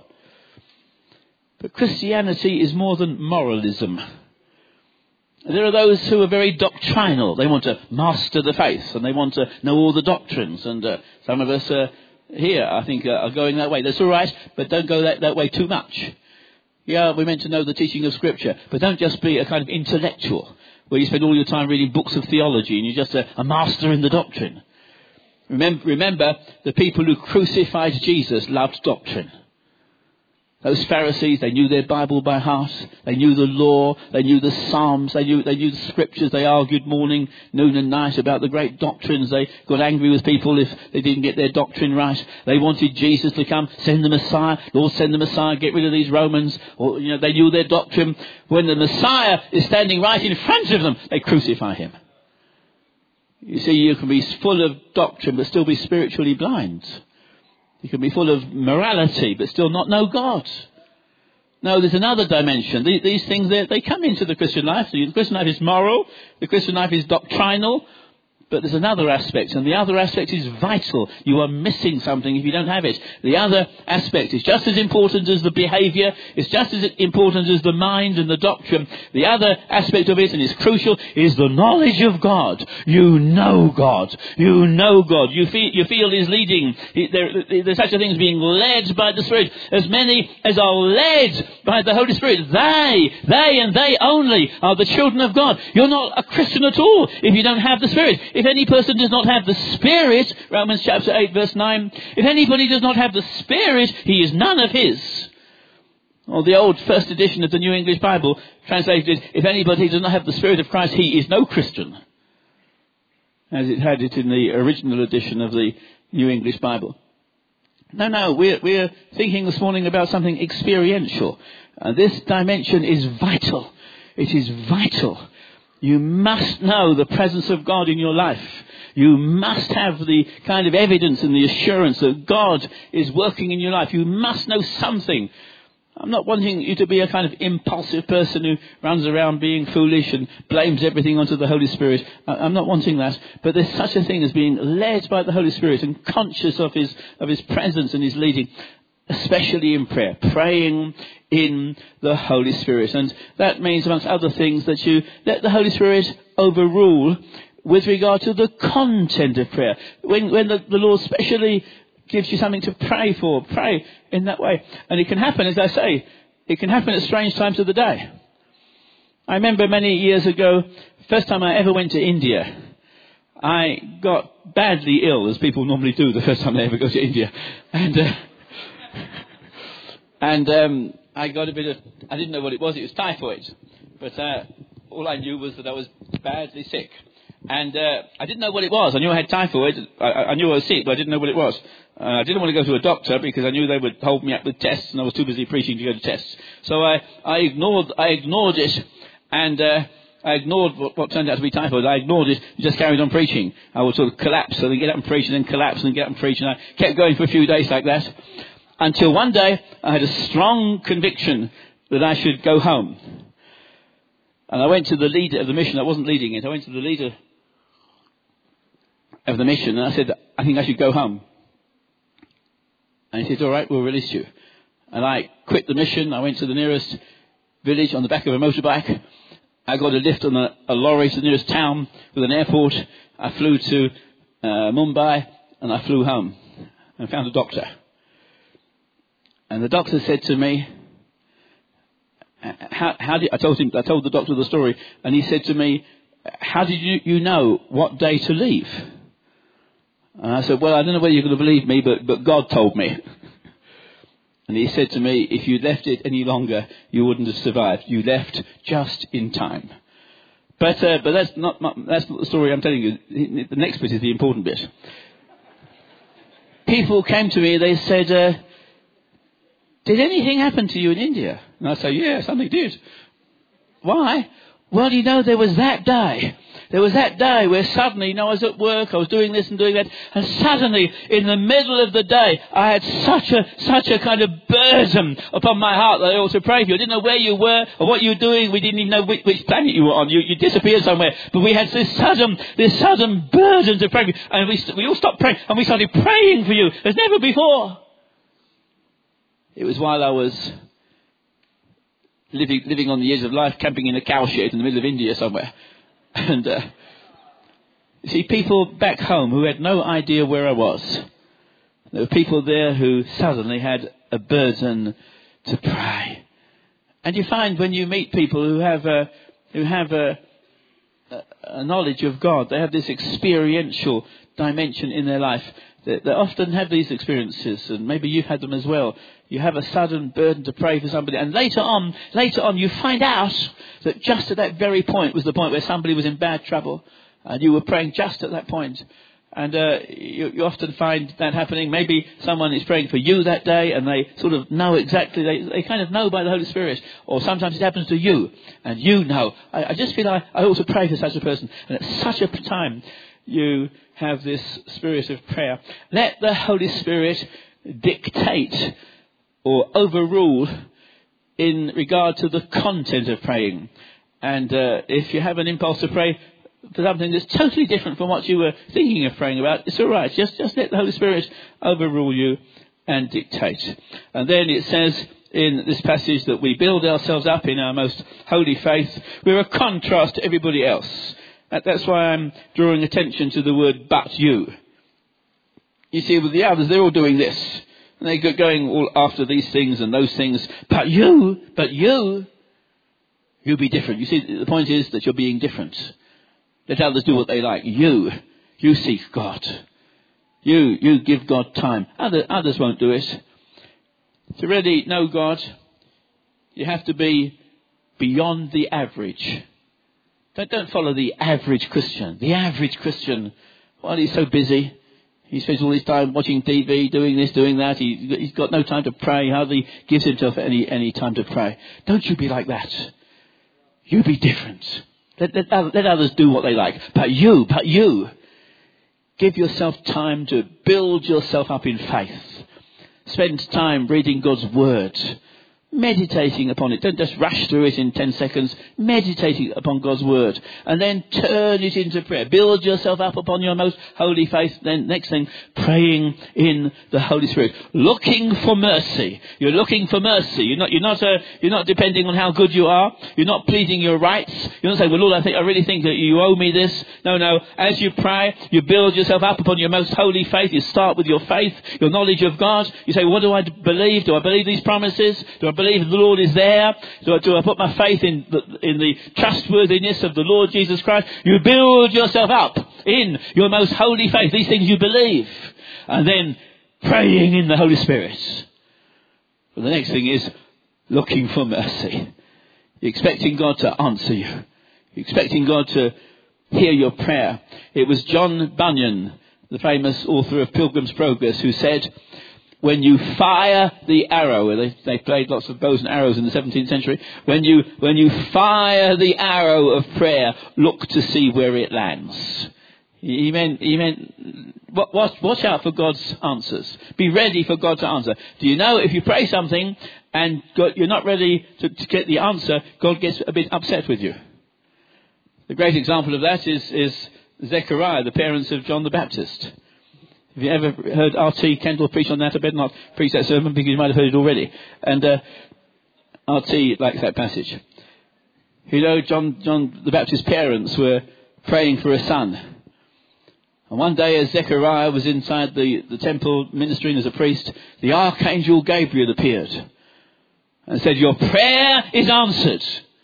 But Christianity is more than moralism. There are those who are very doctrinal. They want to master the faith and they want to know all the doctrines. And uh, some of us uh, here, I think, uh, are going that way. That's all right, but don't go that, that way too much. Yeah, we're meant to know the teaching of Scripture, but don't just be a kind of intellectual where you spend all your time reading books of theology and you're just a, a master in the doctrine. Remember, remember, the people who crucified Jesus loved doctrine. Those Pharisees, they knew their Bible by heart. They knew the law. They knew the Psalms. They knew, they knew the Scriptures. They argued morning, noon and night about the great doctrines. They got angry with people if they didn't get their doctrine right. They wanted Jesus to come, send the Messiah. Lord, send the Messiah, get rid of these Romans. Or, you know, they knew their doctrine. When the Messiah is standing right in front of them, they crucify him. You see, you can be full of doctrine but still be spiritually blind. You can be full of morality, but still not know God. No, there's another dimension. These, these things, they come into the Christian life. The Christian life is moral. The Christian life is doctrinal. But there's another aspect, and the other aspect is vital. You are missing something if you don't have it. The other aspect is just as important as the behaviour. It's just as important as the mind and the doctrine. The other aspect of it, and it's crucial, is the knowledge of God. You know God. You know God. You feel, you feel His leading. There, there's such a thing as being led by the Spirit. As many as are led by the Holy Spirit, they, they and they only are the children of God. You're not a Christian at all if you don't have the Spirit. If any person does not have the Spirit, Romans chapter eight verse nine, if anybody does not have the Spirit, he is none of his. Or the old first edition of the New English Bible translated, if anybody does not have the Spirit of Christ, he is no Christian. As it had it in the original edition of the New English Bible. No, no, we're, we're thinking this morning about something experiential. Uh, this dimension is vital. It is vital. You must know the presence of God in your life. You must have the kind of evidence and the assurance that God is working in your life. You must know something. I'm not wanting you to be a kind of impulsive person who runs around being foolish and blames everything onto the Holy Spirit. I'm not wanting that. But there's such a thing as being led by the Holy Spirit and conscious of His, of His presence and His leading. Especially in prayer, praying in the Holy Spirit. And that means, amongst other things, that you let the Holy Spirit overrule with regard to the content of prayer. When, when the, the Lord specially gives you something to pray for. Pray in that way. And it can happen, as I say, it can happen at strange times of the day. I remember many years ago, first time I ever went to India, I got badly ill, as people normally do the first time they ever go to India. And uh, and um, I got a bit of, I didn't know what it was, it was typhoid. But uh, all I knew was that I was badly sick. And uh, I didn't know what it was. I knew I had typhoid. I, I knew I was sick, but I didn't know what it was. Uh, I didn't want to go to a doctor because I knew they would hold me up with tests, and I was too busy preaching to go to tests. So I, I ignored I ignored it, and uh, I ignored what, what turned out to be typhoid. I ignored it and just carried on preaching. I would sort of collapse and then get up and preach, and then collapse and then get up and preach. And I kept going for a few days like that, until one day I had a strong conviction that I should go home. And I went to the leader of the mission. I wasn't leading it. I went to the leader of the mission, and I said, I think I should go home. And he said, all right, we'll release you. And I quit the mission. I went to the nearest village on the back of a motorbike. I got a lift on a, a lorry to the nearest town with an airport. I flew to uh, Mumbai, and I flew home and found a doctor. And the doctor said to me, how, how did, I told him, I told the doctor the story, and he said to me, how did you, you know what day to leave? And I said, well, I don't know whether you're going to believe me, but, but God told me. And he said to me, if you left it any longer, you wouldn't have survived. You left just in time. But uh, but that's not, not that's not the story I'm telling you. The next bit is the important bit. People came to me, they said, uh, did anything happen to you in India? And I say, yeah, something did. Why? Well, you know, there was that day. There was that day where suddenly, you know, I was at work, I was doing this and doing that, and suddenly, in the middle of the day, I had such a, such a kind of burden upon my heart that I ought to pray for you. I didn't know where you were or what you were doing. We didn't even know which, which planet you were on. You, you disappeared somewhere. But we had this sudden, this sudden burden to pray for you. And we, we all stopped praying, and we started praying for you as never before. It was while I was living, living on the edge of life, camping in a cow shed in the middle of India somewhere. And, uh, you see, people back home who had no idea where I was. There were people there who suddenly had a burden to pray. And you find when you meet people who have a, who have a, a knowledge of God, they have this experiential dimension in their life. They, they often have these experiences, and maybe you've had them as well. You have a sudden burden to pray for somebody, and later on, later on, you find out that just at that very point was the point where somebody was in bad trouble, and you were praying just at that point. And uh, you, you often find that happening. Maybe someone is praying for you that day, and they sort of know exactly. They, they kind of know by the Holy Spirit. Or sometimes it happens to you, and you know. I, I just feel I, I ought to pray for such a person, and at such a time, you have this spirit of prayer. Let the Holy Spirit dictate or overrule in regard to the content of praying. And uh, if you have an impulse to pray for something that's totally different from what you were thinking of praying about, it's all right. Just, just let the Holy Spirit overrule you and dictate. And then it says in this passage that we build ourselves up in our most holy faith. We're a contrast to everybody else. That's why I'm drawing attention to the word "but you." You see, with the others, they're all doing this. And they're going all after these things and those things. But you, but you, you be different. You see, the point is that you're being different. Let others do what they like. You, you seek God. You, you give God time. Other, others won't do it. To really know God, you have to be beyond the average. Don't, don't follow the average Christian. The average Christian, well, he's so busy. He spends all his time watching T V, doing this, doing that. He, he's got no time to pray. Hardly gives himself any, any time to pray. Don't you be like that. You be different. Let, let, let others do what they like. But you, but you, give yourself time to build yourself up in faith. Spend time reading God's Word. meditating upon it. Don't just rush through it in ten seconds. Meditating upon God's word. And then turn it into prayer. Build yourself up upon your most holy faith. Then next thing, praying in the Holy Spirit. Looking for mercy. You're looking for mercy. You're not, you're not, uh, you're not depending on how good you are. You're not pleading your rights. You're not saying, well, Lord, I think, I really think that you owe me this. No, no. As you pray, you build yourself up upon your most holy faith. You start with your faith, your knowledge of God. You say, what do I believe? Do I believe these promises? Do I believe the Lord is there? Do I, do I put my faith in the, in the trustworthiness of the Lord Jesus Christ? You build yourself up in your most holy faith. These things you believe. And then praying in the Holy Spirit. But the next thing is looking for mercy. You're expecting God to answer you. You're expecting God to hear your prayer. It was John Bunyan, the famous author of Pilgrim's Progress, who said, when you fire the arrow, they, they played lots of bows and arrows in the seventeenth century, when you, when you fire the arrow of prayer, look to see where it lands. He meant, he meant, watch, watch out for God's answers. Be ready for God to answer. Do you know if you pray something and God, you're not ready to, to get the answer, God gets a bit upset with you. The great example of that is, is Zechariah, the parents of John the Baptist. Have you ever heard R T Kendall preach on that? I better not preach that sermon because you might have heard it already. And uh, R T likes that passage. You know, John, John the Baptist's parents were praying for a son. And one day as Zechariah was inside the, the temple ministering as a priest, the archangel Gabriel appeared and said, your prayer is answered.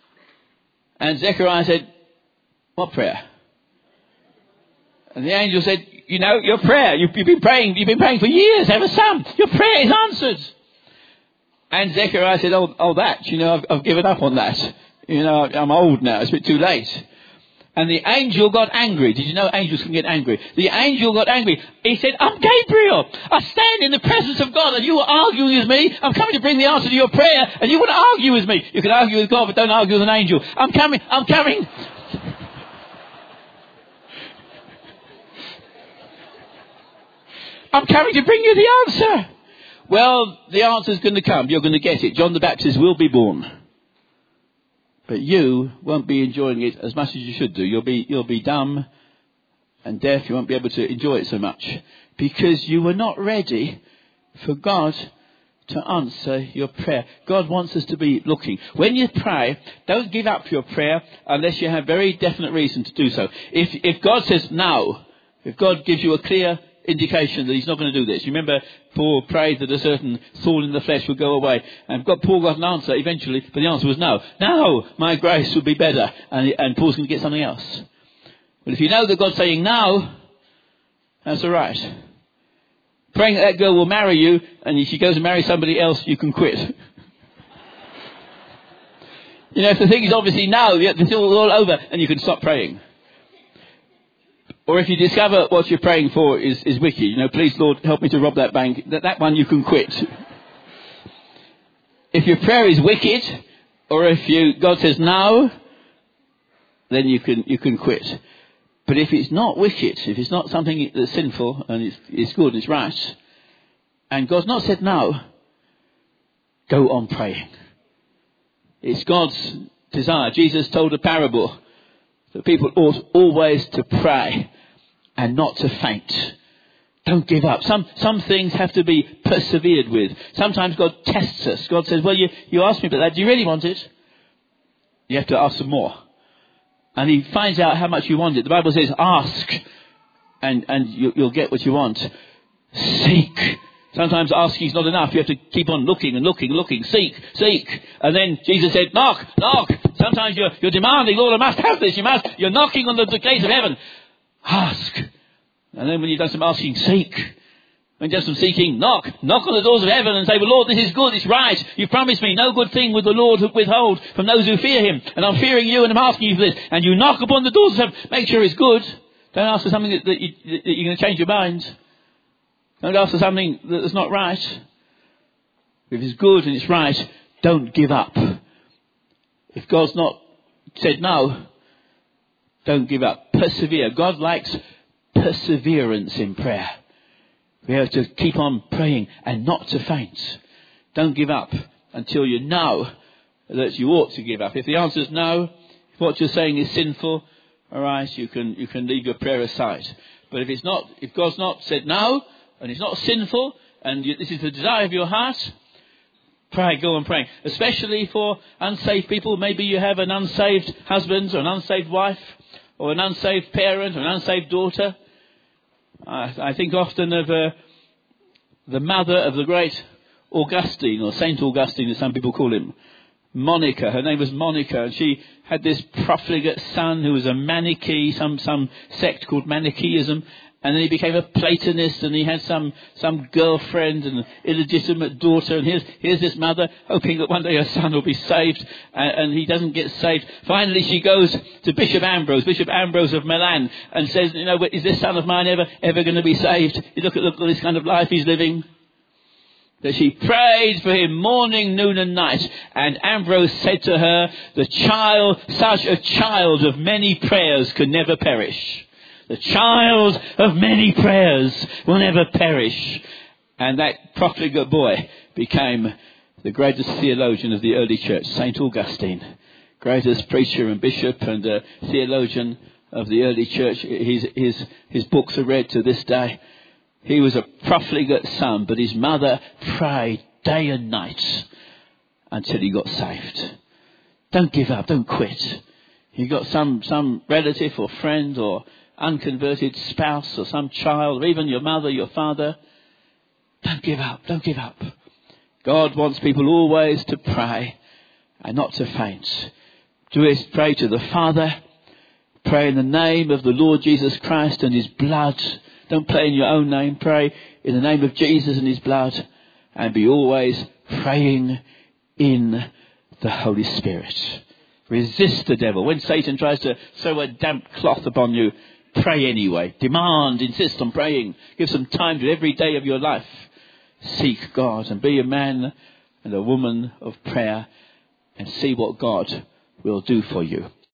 And Zechariah said, what prayer? And the angel said, you know, your prayer, you've, you've been praying, you've been praying for years, have a son. Your prayer is answered. And Zechariah said, oh, oh that, you know, I've, I've given up on that. You know, I'm old now, it's a bit too late. And the angel got angry. Did you know angels can get angry? The angel got angry. He said, I'm Gabriel. I stand in the presence of God and you are arguing with me. I'm coming to bring the answer to your prayer and you want to argue with me. You can argue with God, but don't argue with an angel. I'm coming, I'm coming. I'm coming to bring you the answer. Well, the answer's going to come. You're going to get it. John the Baptist will be born. But you won't be enjoying it as much as you should do. You'll be, you'll be dumb and deaf. You won't be able to enjoy it so much. Because you were not ready for God to answer your prayer. God wants us to be looking. When you pray, don't give up your prayer unless you have very definite reason to do so. If, if God says no, if God gives you a clear indication that he's not going to do this. You remember Paul prayed that a certain thorn in the flesh would go away. And God, Paul got an answer eventually, but the answer was no. No, my grace would be better. And, and Paul's going to get something else. But if you know that God's saying no, that's all right. Praying that that girl will marry you, and if she goes and marries somebody else, you can quit. You know, if the thing is obviously no, it's all, all over, and you can stop praying. Or if you discover what you're praying for is, is wicked, you know, please Lord, help me to rob that bank, that, that one you can quit. If your prayer is wicked, or if you, God says no, then you can, you can quit. But if it's not wicked, if it's not something that's sinful, and it's, it's good and it's right, and God's not said no, go on praying. It's God's desire. Jesus told a parable that people ought always to pray and not to faint. Don't give up. Some some things have to be persevered with. Sometimes God tests us. God says, well, you, you asked me about that. Do you really want it? You have to ask some more. And he finds out how much you want it. The Bible says, ask and, and you, you'll get what you want. Seek. Sometimes asking is not enough. You have to keep on looking and looking and looking. Seek, seek. And then Jesus said, knock, knock. Sometimes you're, you're demanding, Lord, I must have this. You must. You're knocking on the, the gates of heaven. Ask. And then when you've done some asking, seek. When you've done some seeking, knock. Knock on the doors of heaven and say, well, Lord, this is good. It's right. You promised me no good thing would the Lord withhold from those who fear him. And I'm fearing you and I'm asking you for this. And you knock upon the doors of heaven. Make sure it's good. Don't ask for something that, that, you, that you're going to change your mind. Don't ask for something that's not right. If it's good and it's right, don't give up. If God's not said no, don't give up. Persevere. God likes perseverance in prayer. We have to keep on praying and not to faint. Don't give up. until you know that you ought to give up. If the answer is no, if what you're saying is sinful, all right, you can you can leave your prayer aside. But if it's not, if God's not said no, and it's not sinful, and you, this is the desire of your heart, pray, go on praying. Especially for unsaved people. Maybe you have an unsaved husband or an unsaved wife, or an unsaved parent or an unsaved daughter. I, I think often of uh, the mother of the great Augustine, or Saint Augustine as some people call him, Monica. Her name was Monica, and she had this profligate son who was a Manichae, some some sect called Manichaeism, and then he became a Platonist, and he had some some girlfriend and an illegitimate daughter, and here's here's this mother hoping that one day her son will be saved, and, and he doesn't get saved. Finally she goes to Bishop Ambrose, Bishop Ambrose of Milan, and says, you know, is this son of mine ever ever going to be saved? You look at, look at this kind of life he's living. That she prayed for him morning, noon and night. And Ambrose said to her, the child, such a child of many prayers can never perish. The child of many prayers will never perish. And that profligate boy became the greatest theologian of the early church, Saint Augustine. Greatest preacher and bishop and uh, theologian of the early church. His, his, his books are read to this day. He was a profligate son, but his mother prayed day and night until he got saved. Don't give up, don't quit. You got some, some relative or friend or unconverted spouse or some child, or even your mother, your father. Don't give up, don't give up. God wants people always to pray and not to faint. Do it, pray to the Father. Pray in the name of the Lord Jesus Christ and his blood. Don't pray in your own name. Pray in the name of Jesus and his blood. And be always praying in the Holy Spirit. Resist the devil. When Satan tries to throw a damp cloth upon you, pray anyway. Demand, insist on praying. Give some time to every day of your life. Seek God and be a man and a woman of prayer and see what God will do for you.